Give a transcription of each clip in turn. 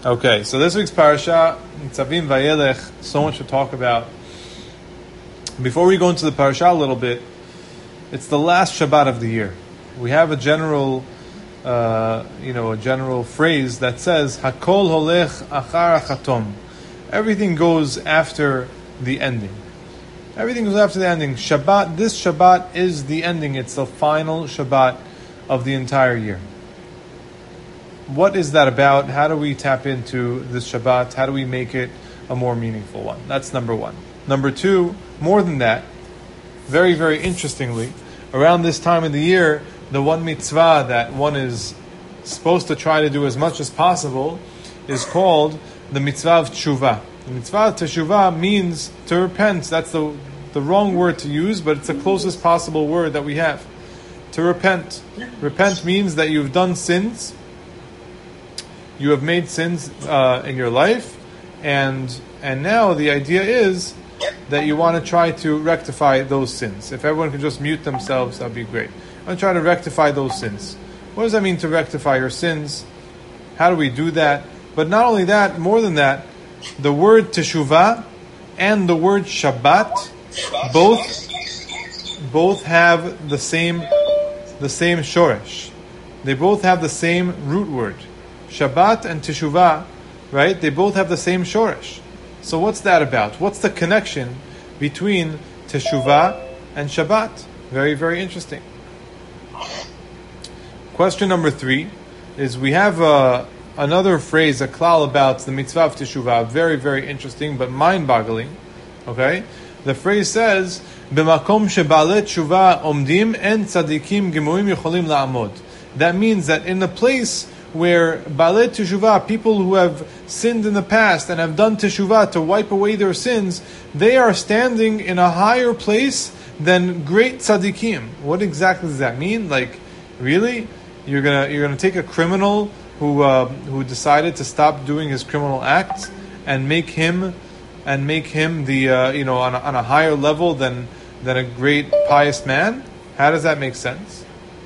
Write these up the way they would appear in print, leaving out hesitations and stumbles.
Okay, so this week's parasha, Nitzavim Vayelech, so much to talk about. Before we go into the parasha a little bit, it's the last Shabbat of the year. We have a general, a general phrase that says Hakol holech achar chatom. Everything goes after the ending. Everything goes after the ending. Shabbat. This Shabbat is the ending. It's the final Shabbat of the entire year. What is that about? How do we tap into this Shabbat? How do we make it a more meaningful one? That's number one. Number two, more than that, very, very interestingly, around this time of the year, the one mitzvah that one is supposed to try to do as much as possible is called the mitzvah of teshuvah. The mitzvah of teshuvah means to repent. That's the wrong word to use, but it's the closest possible word that we have. To repent. Repent means that you've done sins. You have made sins in your life, and now the idea is that you want to try to rectify those sins. If everyone can just mute themselves, that'd be great. I want to try to rectify those sins. What does that mean to rectify your sins? How do we do that? But not only that, more than that, the word teshuvah and the word Shabbat both have the same shoresh. They both have the same root word. Shabbat and teshuvah, right? They both have the same shoresh. So what's that about? What's the connection between teshuvah and Shabbat? Very, very interesting. Question number 3 is we have another phrase, a klal about the mitzvah of teshuvah. Very, very interesting, but mind-boggling. Okay? The phrase says, "B'makom shebalet teshuvah omdim en tzadikim gemurim yocholim la'amod." That means that in the place where Baalei Teshuvah, people who have sinned in the past and have done Teshuvah to wipe away their sins, they are standing in a higher place than great tzaddikim. What exactly does that mean? Like, really? You're gonna take a criminal who decided to stop doing his criminal acts and make him the on a higher level than a great pious man? How does that make sense?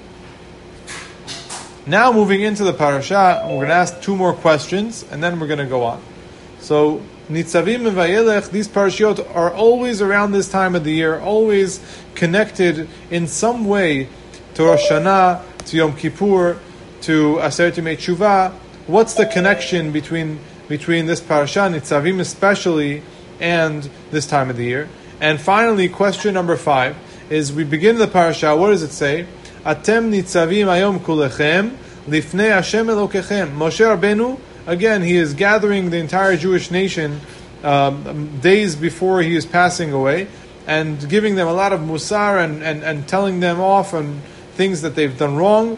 Now moving into the parasha, we're going to ask 2 more questions, and then we're going to go on. So, Nitzavim and Vayelech, these parashiot are always around this time of the year, always connected in some way to Rosh Hashanah, to Yom Kippur, to Aseret Yemei Teshuvah. What's the connection between this parasha, Nitzavim especially, and this time of the year? And finally, question number 5 is we begin the parasha. What does it say? Atem nitzavim ayom kulechem lifnei Hashem Elokechem. Moshe Rabbeinu, again, he is gathering the entire Jewish nation days before he is passing away and giving them a lot of musar and telling them off on things that they've done wrong.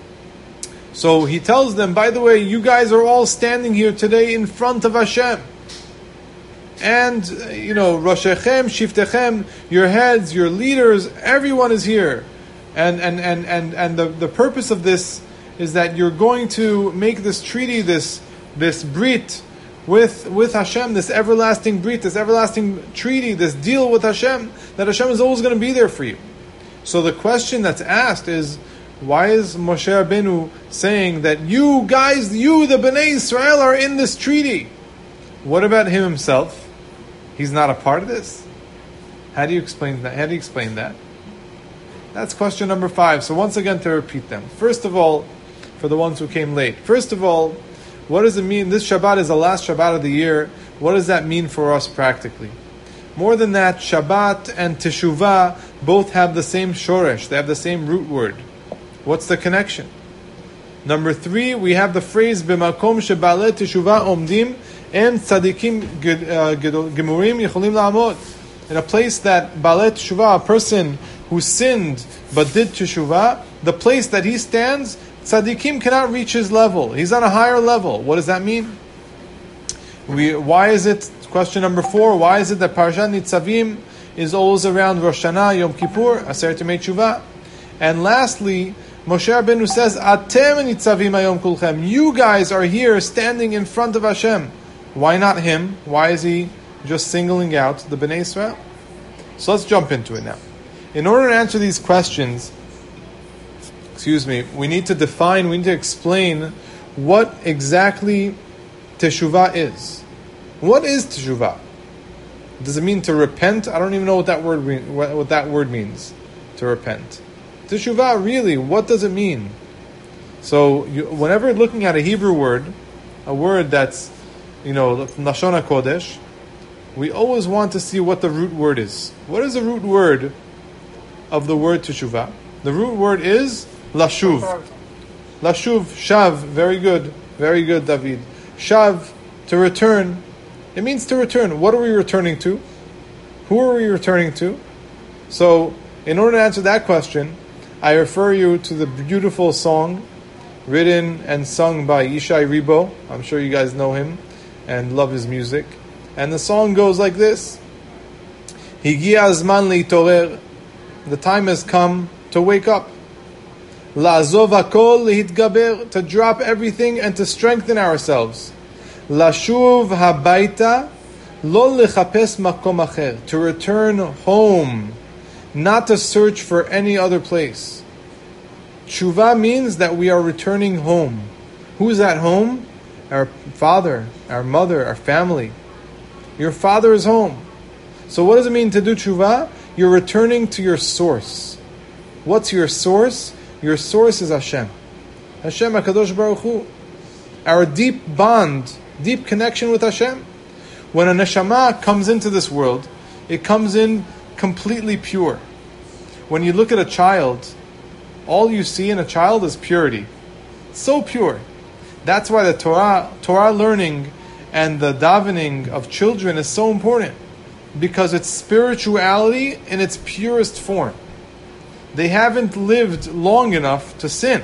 So he tells them, by the way, you guys are all standing here today in front of Hashem. And, Roshechem, Shiftechem, your heads, your leaders, everyone is here. And the purpose of this is that you're going to make this treaty, this brit with Hashem, this everlasting brit, this everlasting treaty, this deal with Hashem, that Hashem is always going to be there for you. So the question that's asked is, why is Moshe Rabbeinu saying that you guys, the Bnei Israel, are in this treaty? What about him himself? He's not a part of this? How do you explain that? That's question number 5. So once again, to repeat them. First of all, for the ones who came late. First of all, what does it mean? This Shabbat is the last Shabbat of the year. What does that mean for us practically? More than that, Shabbat and Teshuvah both have the same shoresh. They have the same root word. What's the connection? Number 3, we have the phrase B'makom shebalei Teshuvah omdim en tzadikim gemurim yocholim la'amod. In a place that Baalei Teshuvah, a person who sinned but did teshuvah, the place that he stands, tzaddikim cannot reach his level. He's on a higher level. What does that mean? Why is it, question number 4, why is it that Parashat Nitzavim is always around Rosh Hashanah, Yom Kippur, Aseret Yemei Teshuvah? And lastly, Moshe Rabbeinu says, Atem Nitzavim ayom kulchem. You guys are here standing in front of Hashem. Why not him? Why is he just singling out the Bnei Israel? So let's jump into it now. In order to answer these questions, we need to explain what exactly teshuvah is. What is teshuvah? Does it mean to repent? I don't even know what that word means. To repent. Teshuvah, really, what does it mean? So, whenever looking at a Hebrew word, a word that's, Lashon HaKodesh, we always want to see what the root word is. What is the root word of the word teshuvah? The root word is lashuv. Lashuv, shav, very good, David. Shav, to return. It means to return. What are we returning to? Who are we returning to? So, in order to answer that question, I refer you to the beautiful song written and sung by Yishai Ribo. I'm sure you guys know him and love his music. And the song goes like this. Higia azman leitorer. The time has come to wake up. La'azov hakol lehitgaber. To drop everything and to strengthen ourselves. Lashuv habaita lo lechapes makom acher. To return home, not to search for any other place. Tshuva means that we are returning home. Who's at home? Our father, our mother, our family. Your father is home. So what does it mean to do tshuva? You're returning to your source. What's your source? Your source is Hashem. Hashem HaKadosh Baruch Hu. Our deep bond, deep connection with Hashem. When a neshama comes into this world, it comes in completely pure. When you look at a child, all you see in a child is purity. So pure. That's why the Torah learning and the davening of children is so important. Because it's spirituality in its purest form. They haven't lived long enough to sin.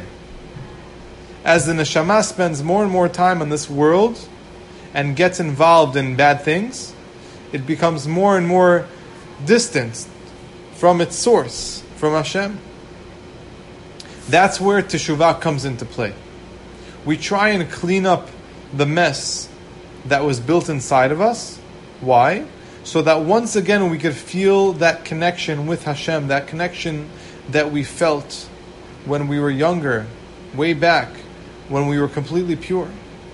As the neshama spends more and more time on this world and gets involved in bad things, it becomes more and more distant from its source, from Hashem. That's where teshuvah comes into play. We try and clean up the mess that was built inside of us. Why? So that once again we could feel that connection with Hashem, that connection that we felt when we were younger, way back, when we were completely pure.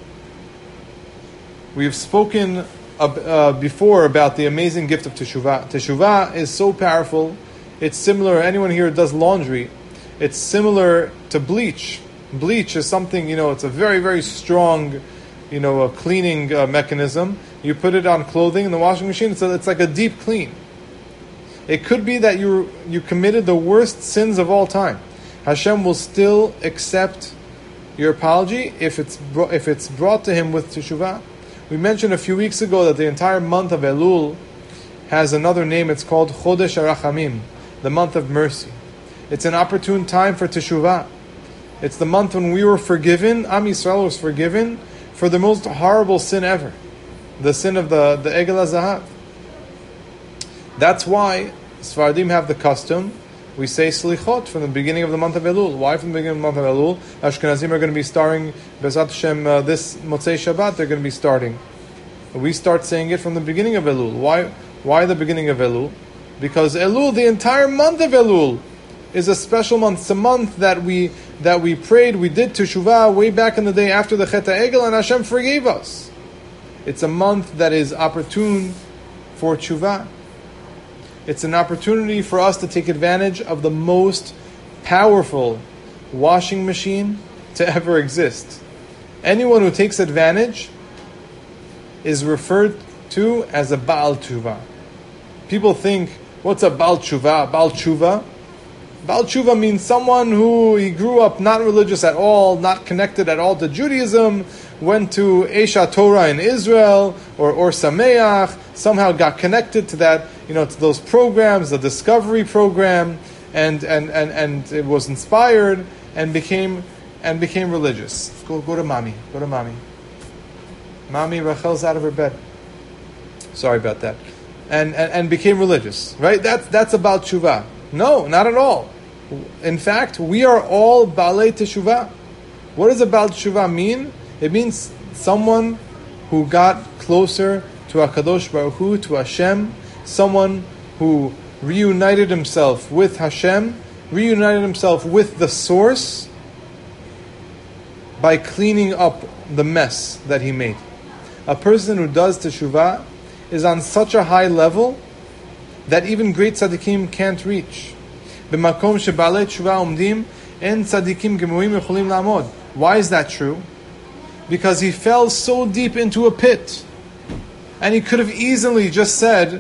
We have spoken before about the amazing gift of teshuvah. Teshuvah is so powerful. It's similar, anyone here does laundry, it's similar to bleach. Bleach is something, it's a very, very strong, a cleaning mechanism. You put it on clothing in the washing machine, it's like a deep clean. It could be that you committed the worst sins of all time. Hashem will still accept your apology if it's brought to Him with teshuvah. We mentioned a few weeks ago that the entire month of Elul has another name. It's called Chodesh HaRachamim, the month of mercy. It's an opportune time for teshuvah. It's the month when we were forgiven. Am Yisrael was forgiven for the most horrible sin ever, the sin of the Egel HaZahav. That's why Sfaradim have the custom. We say Slichot from the beginning of the month of Elul. Why from the beginning of the month of Elul? Ashkenazim are going to be starting Bezat Hashem this Motzei Shabbat. They're going to be starting. We start saying it from the beginning of Elul. Why the beginning of Elul? Because Elul, the entire month of Elul, is a special month. It's a month that we prayed, we did teshuvah way back in the day after the Chet HaEgel, and Hashem forgave us. It's a month that is opportune for teshuvah. It's an opportunity for us to take advantage of the most powerful washing machine to ever exist. Anyone who takes advantage is referred to as a Baal Tshuva. People think, what's a Baal Tshuva? Baal Tshuva? Baal Tshuva means someone who he grew up not religious at all, not connected at all to Judaism, went to Esha Torah in Israel, or Sameach, somehow got connected to that, to those programs, the Discovery program, and it was inspired and became religious. Go to mommy. Mommy, Rachel's out of her bed. Sorry about that. And became religious, right? That's about Tshuva. No, not at all. In fact, we are all Baalei Teshuvah. What does a Baal Teshuvah mean? It means someone who got closer to HaKadosh Baruch Hu, to Hashem, someone who reunited himself with Hashem, reunited himself with the source by cleaning up the mess that he made. a person who does teshuvah is on such a high level that even great tzaddikim can't reach. B'makom shebalei teshuvah umdim en tzaddikim gemurim yecholim la'amod. Why is that true? Because he fell so deep into a pit, and he could have easily just said,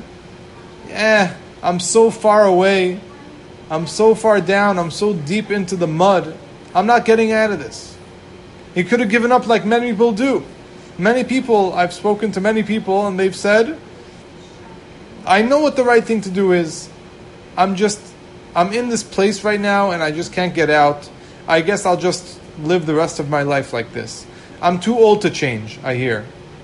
I'm so far away, I'm so far down, I'm so deep into the mud, I'm not getting out of this. He could have given up like many people do. Many people, I've spoken to many people, and they've said, I know what the right thing to do is. I'm in this place right now and I just can't get out. I guess I'll just live the rest of my life like this. I'm too old to change, I hear.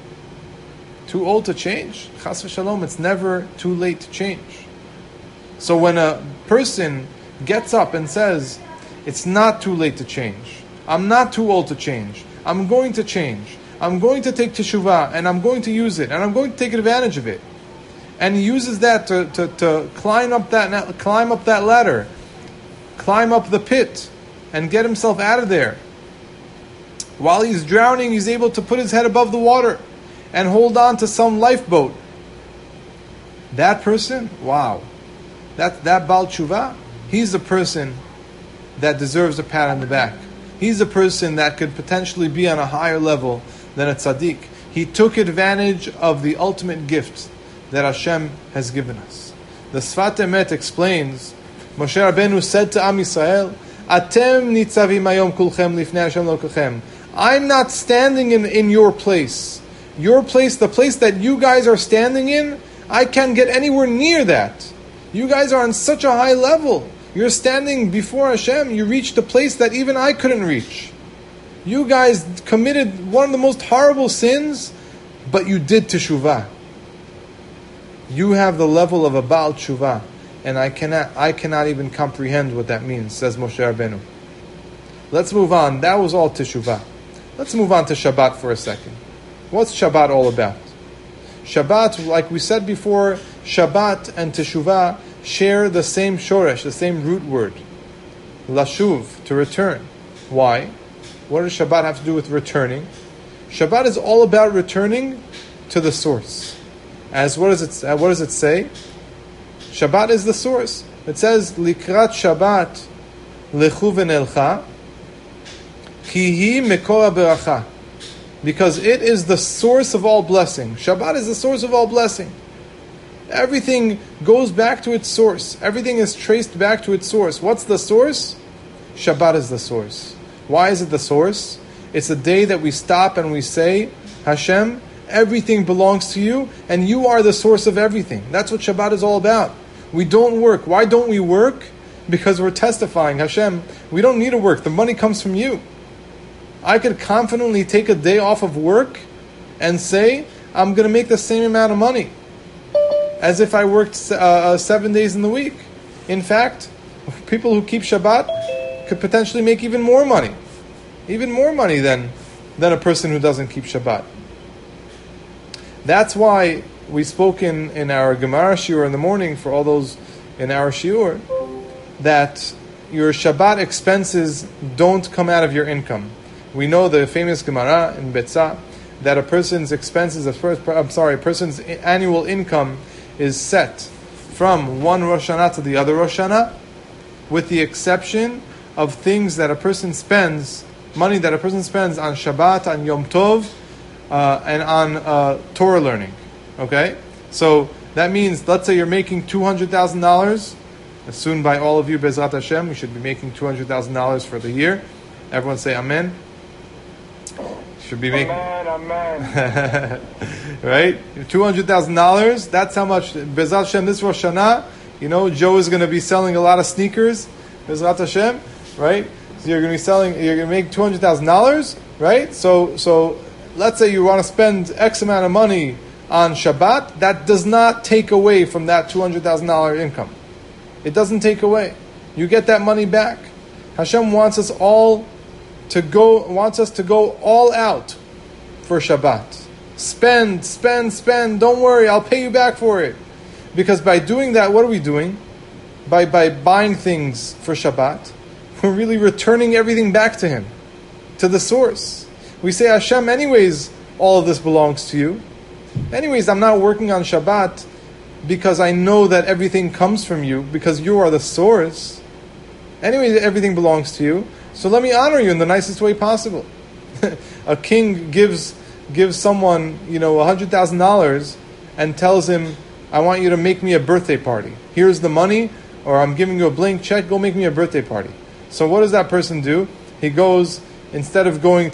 Too old to change? Chas v'shalom, it's never too late to change. So when a person gets up and says, it's not too late to change, I'm not too old to change, I'm going to change, I'm going to take teshuvah, and I'm going to use it, and I'm going to take advantage of it. And he uses that to climb up that ladder, climb up the pit, and get himself out of there. While he's drowning, he's able to put his head above the water and hold on to some lifeboat. That person, wow. That Baal Tshuva, he's the person that deserves a pat on the back. He's a person that could potentially be on a higher level than a tzaddik. He took advantage of the ultimate gift that Hashem has given us. The Sfat Emet explains, Moshe Rabbeinu said to Am Yisrael, Atem nitzavim hayom kulchem lifnei Hashem lokachem. I'm not standing in your place. Your place, the place that you guys are standing in, I can't get anywhere near that. You guys are on such a high level. You're standing before Hashem. You reached a place that even I couldn't reach. You guys committed one of the most horrible sins, but you did teshuvah. You have the level of a Baal Tshuva, and I cannot even comprehend what that means, says Moshe Rabbeinu. Let's move on. That was all teshuvah. Let's move on to Shabbat for a second. What's Shabbat all about? Shabbat, like we said before, Shabbat and teshuvah share the same shoresh, the same root word. Lashuv, to return. Why? What does Shabbat have to do with returning? Shabbat is all about returning to the source. As what does it say? Shabbat is the source. It says, Likrat Shabbat lechu v'nelcha ki hi mekor beracha. Because it is the source of all blessing. Shabbat is the source of all blessing. Everything goes back to its source. Everything is traced back to its source. What's the source? Shabbat is the source. Why is it the source? It's the day that we stop and we say, Hashem, everything belongs to you, and you are the source of everything. That's what Shabbat is all about. We don't work. Why don't we work? Because we're testifying, Hashem, we don't need to work. The money comes from you. I could confidently take a day off of work and say, I'm going to make the same amount of money as if I worked 7 days in the week. In fact, people who keep Shabbat could potentially make even more money than a person who doesn't keep Shabbat. That's why we spoke in our Gemara Shiur in the morning, for all those in our Shiur, that your Shabbat expenses don't come out of your income. We know the famous Gemara in Betzah that a person's annual income is set from one Rosh Hashanah to the other Rosh Hashanah, with the exception of things that a person spends, money that a person spends on Shabbat, on Yom Tov, and on Torah learning. Okay? So that means, let's say you're making $200,000. Soon by all of you, Bezrat Hashem, we should be making $200,000 for the year. Everyone say Amen. Should be making... Amen. Right? $200,000, that's how much. Bezrat Hashem, this Rosh Hashanah, Joe is going to be selling a lot of sneakers. Bezrat Hashem, right? So you're going to make $200,000, right? So let's say you want to spend X amount of money on Shabbat. That does not take away from that $200,000 income. It doesn't take away. You get that money back. Hashem wants us to go all out for Shabbat. Spend. Don't worry, I'll pay you back for it. Because by doing that, what are we doing? By buying things for Shabbat, we're really returning everything back to Him, to the source. We say, Hashem, anyways, all of this belongs to you. Anyways, I'm not working on Shabbat because I know that everything comes from you, because you are the source. Anyways, everything belongs to you. So let me honor you in the nicest way possible. A king gives someone, $100,000 and tells him, I want you to make me a birthday party. Here's the money, or I'm giving you a blank check, go make me a birthday party. So what does that person do? He goes, instead of going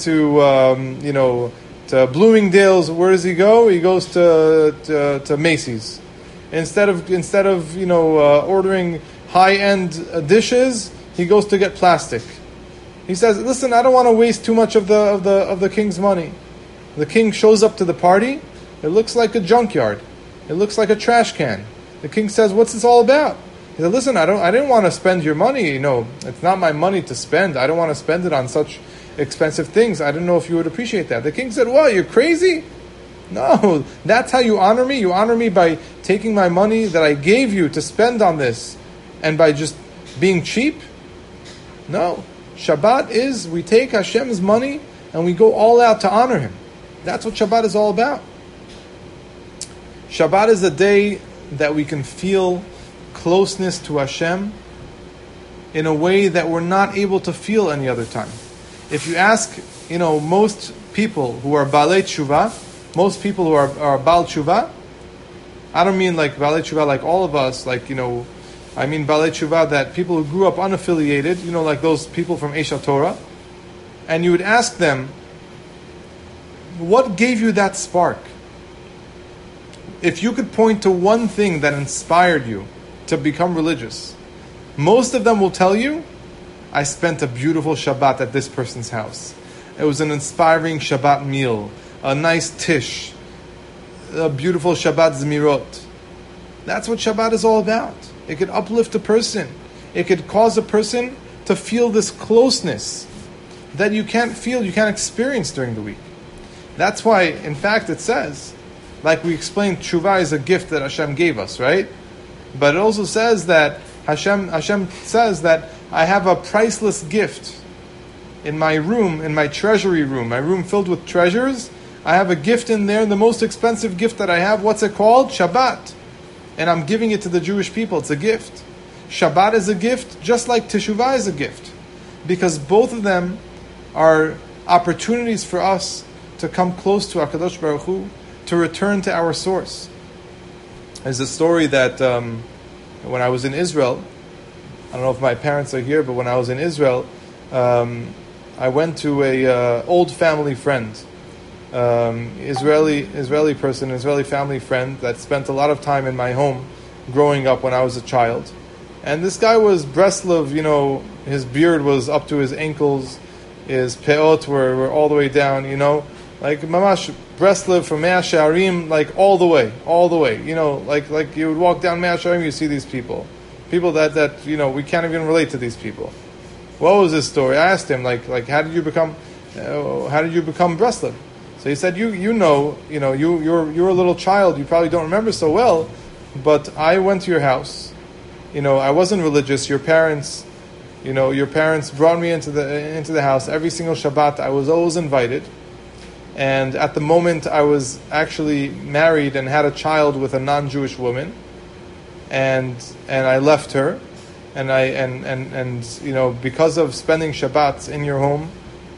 to, to Bloomingdale's, where does he go? He goes to Macy's. Instead of ordering high-end dishes, he goes to get plastic. He says, listen, I don't want to waste too much of the king's money. The king shows up to the party. It looks like a junkyard. It looks like a trash can. The king says, what's this all about? He said, listen, I didn't want to spend your money. It's not my money to spend. I don't want to spend it on such expensive things. I don't know if you would appreciate that. The king said, what, you're crazy? No, that's how you honor me. You honor me by taking my money that I gave you to spend on this and by just being cheap? No. Shabbat is, we take Hashem's money and we go all out to honor Him. That's what Shabbat is all about. Shabbat is a day that we can feel closeness to Hashem in a way that we're not able to feel any other time. If you ask, most people who are Baalei Tshuva, most people who are Baal Tshuva, I don't mean like Baalei Tshuva like all of us, I mean Baalei Tshuva that people who grew up unaffiliated, like those people from Esha Torah, and you would ask them, what gave you that spark? If you could point to one thing that inspired you to become religious, most of them will tell you, I spent a beautiful Shabbat at this person's house. It was an inspiring Shabbat meal, a nice tish, a beautiful Shabbat Zmirot. That's what Shabbat is all about. It could uplift a person. It could cause a person to feel this closeness that you can't feel, you can't experience during the week. That's why, in fact, it says, like we explained, Tshuva is a gift that Hashem gave us, right? But it also says that Hashem says that I have a priceless gift in my room, in my treasury room, my room filled with treasures. I have a gift in there, the most expensive gift that I have. What's it called? Shabbat. And I'm giving it to the Jewish people. It's a gift. Shabbat is a gift, just like Teshuvah is a gift. Because both of them are opportunities for us to come close to HaKadosh Baruch Hu, to return to our source. There's a story that when I was in Israel, I don't know if my parents are here, but when I was in Israel, I went to a old family friend, Israeli person, Israeli family friend that spent a lot of time in my home growing up when I was a child. And this guy was Breslov, his beard was up to his ankles, his peot were all the way down, like Mamash Breslov from Mea Shearim, like all the way, like you would walk down Mea Shearim, you see these people that we can't even relate to these people. What was his story? I asked him, like how did you become Breslov? So he said, you're a little child, you probably don't remember so well, but I went to your house. I wasn't religious. Your parents brought me into the house every single Shabbat. I was always invited. And at the moment I was actually married and had a child with a non-Jewish woman, and I left her, and because of spending Shabbats in your home,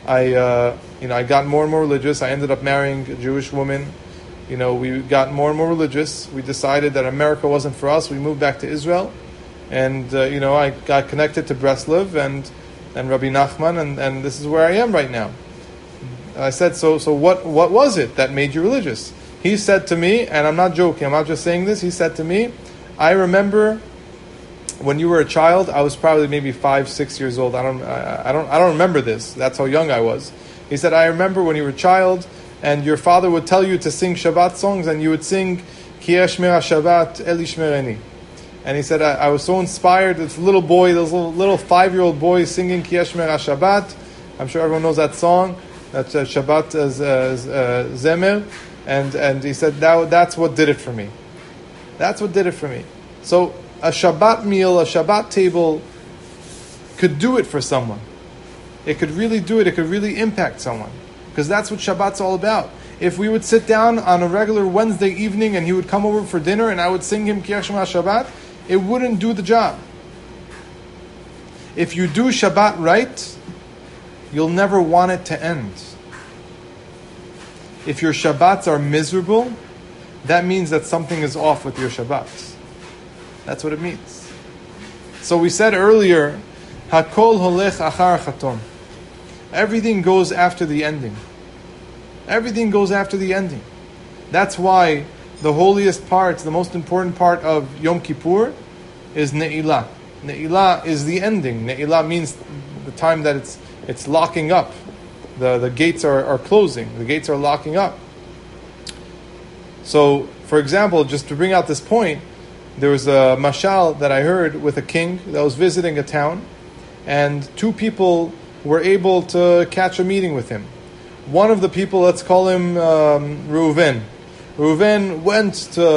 I got more and more religious. I ended up marrying a Jewish woman. We got more and more religious. We decided that America wasn't for us. We moved back to Israel, and I got connected to Breslov and Rabbi Nachman, and this is where I am right now. I said, so what was it that made you religious? He said to me, and I'm not joking, I'm not just saying this, he said to me, I remember when you were a child, I was probably maybe 5-6 years old. I don't remember this. That's how young I was. He said, I remember when you were a child, and your father would tell you to sing Shabbat songs, and you would sing Ki Yashmer Shabbat Eli Shmereni. And he said, I was so inspired. This little boy, this little 5-year-old boy singing Ki Yashmer Shabbat. I'm sure everyone knows that song. That's Shabbat Zemer. And he said, that's what did it for me. That's what did it for me. So a Shabbat meal, a Shabbat table could do it for someone. It could really do it. It could really impact someone. Because that's what Shabbat's all about. If we would sit down on a regular Wednesday evening and he would come over for dinner and I would sing him Kiyach Shema Shabbat, it wouldn't do the job. If you do Shabbat right, you'll never want it to end. If your Shabbats are miserable, that means that something is off with your Shabbats. That's what it means. So we said earlier, Hakol holech achar chatom. Everything goes after the ending. Everything goes after the ending. That's why the holiest part, the most important part of Yom Kippur is Ne'ilah. Ne'ilah is the ending. Ne'ilah means the time that it's locking up. The gates are closing. The gates are locking up. So, for example, just to bring out this point, there was a mashal that I heard with a king that was visiting a town, and two people were able to catch a meeting with him. One of the people, let's call him Reuven. Reuven went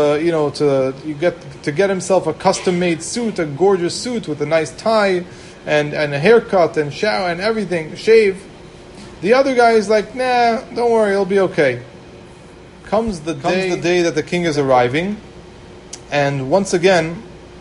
to get himself a custom-made suit, a gorgeous suit with a nice tie and a haircut and shower and everything, shave. The other guy is like, nah, don't worry, it'll be okay. Comes the day that the king is arriving, and once again,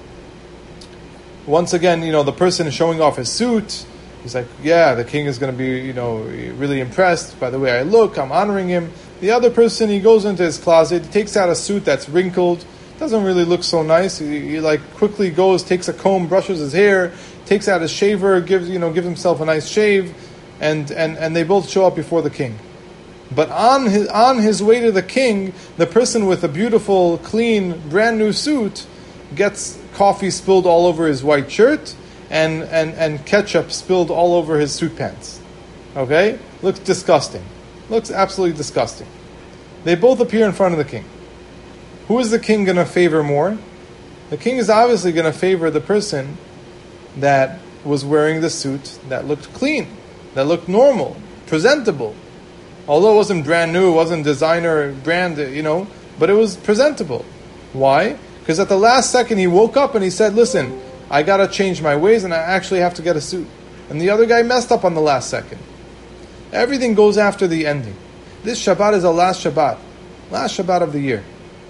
the person is showing off his suit. He's like, yeah, the king is going to be, really impressed by the way I look. I'm honoring him. The other person, he goes into his closet, he takes out a suit that's wrinkled, doesn't really look so nice. He quickly goes, takes a comb, brushes his hair, takes out his shaver, gives himself a nice shave, and they both show up before the king. But on his way to the king, the person with a beautiful, clean, brand new suit gets coffee spilled all over his white shirt and ketchup spilled all over his suit pants. Okay? Looks disgusting. Looks absolutely disgusting. They both appear in front of the king. Who is the king going to favor more? The king is obviously going to favor the person that was wearing the suit that looked clean, that looked normal, presentable. Although it wasn't brand new, it wasn't designer brand, but it was presentable. Why? Because at the last second he woke up and he said, listen, I got to change my ways and I actually have to get a suit. And the other guy messed up on the last second. Everything goes after the ending. This Shabbat is the last Shabbat of the year.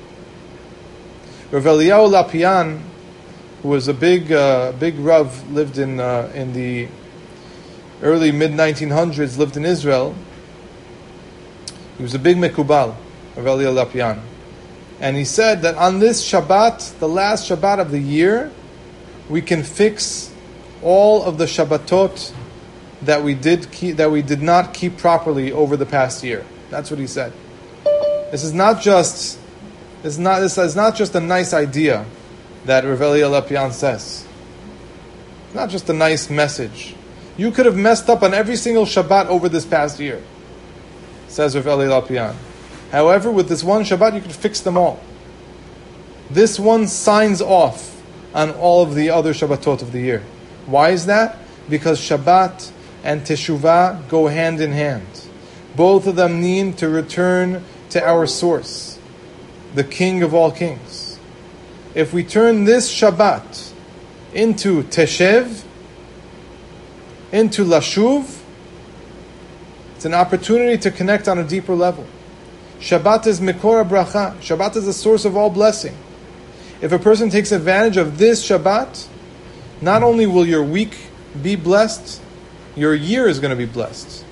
Rav Eliyahu Lapian, who was a big Rav, lived in the early mid-1900s, lived in Israel. He was a big Mekubal, Rav Eliyahu Lapian. And he said that on this Shabbat, the last Shabbat of the year, we can fix all of the Shabbatot that we did not keep properly over the past year. That's what he said. This is not just a nice idea that Rav Eliyahu Lapian says. It's not just a nice message. You could have messed up on every single Shabbat over this past year, says Rav Eliyahu Lapian. However, with this one Shabbat, you can fix them all. This one signs off on all of the other Shabbatot of the year. Why is that? Because Shabbat and Teshuvah go hand in hand. Both of them need to return to our source, the King of all kings. If we turn this Shabbat into Teshev, into Lashuv, it's an opportunity to connect on a deeper level. Shabbat is Mekor HaBracha. Shabbat is the source of all blessing. If a person takes advantage of this Shabbat, not only will your week be blessed, your year is going to be blessed.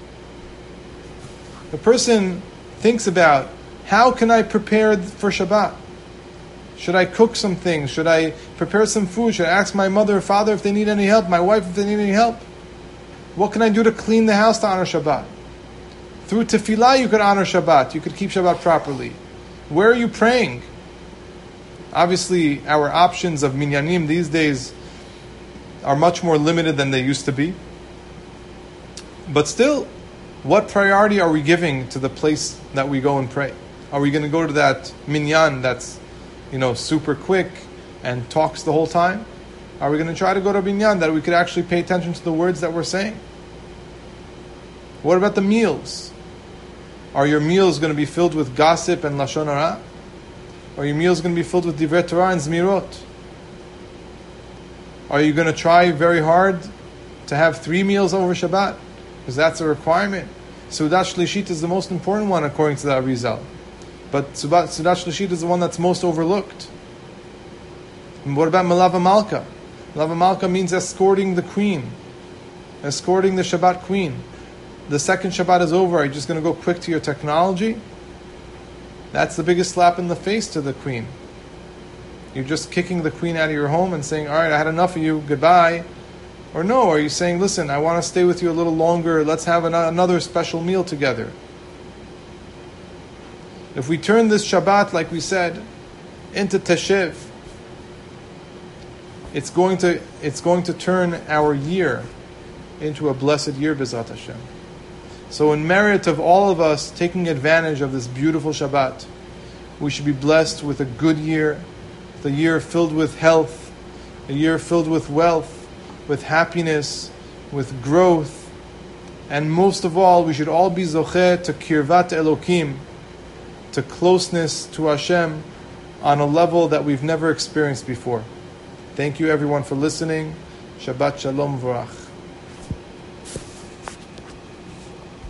The person thinks about, how can I prepare for Shabbat? Should I cook some things? Should I prepare some food? Should I ask my mother or father if they need any help? My wife if they need any help? What can I do to clean the house to honor Shabbat? Through tefillah you could honor Shabbat. You could keep Shabbat properly. Where are you praying? Obviously, our options of minyanim these days are much more limited than they used to be. But still, what priority are we giving to the place that we go and pray? Are we going to go to that minyan that's, super quick and talks the whole time? Are we going to try to go to a minyan that we could actually pay attention to the words that we're saying? What about the meals? Are your meals going to be filled with gossip and lashon hara? Are your meals going to be filled with divrei Torah and zmirot? Are you going to try very hard to have 3 meals over Shabbat? Because that's a requirement. Seudat Shlishit is the most important one according to the Arizal. But Seudat Shlishit is the one that's most overlooked. And what about Melava Malka? Melava Malka means escorting the queen. Escorting the Shabbat queen. The second Shabbat is over. Are you just going to go quick to your technology? That's the biggest slap in the face to the queen. You're just kicking the queen out of your home and saying, all right, I had enough of you, goodbye. Or no, are you saying, listen, I want to stay with you a little longer, let's have another special meal together. If we turn this Shabbat, like we said, into Teshev, it's going to turn our year into a blessed year, B'ezrat Hashem. So in merit of all of us taking advantage of this beautiful Shabbat, we should be blessed with a good year, the year filled with health, a year filled with wealth, with happiness, with growth, and most of all, we should all be zocheh to kirvat Elokim, to closeness to Hashem on a level that we've never experienced before. Thank you everyone for listening. Shabbat Shalom V'rach.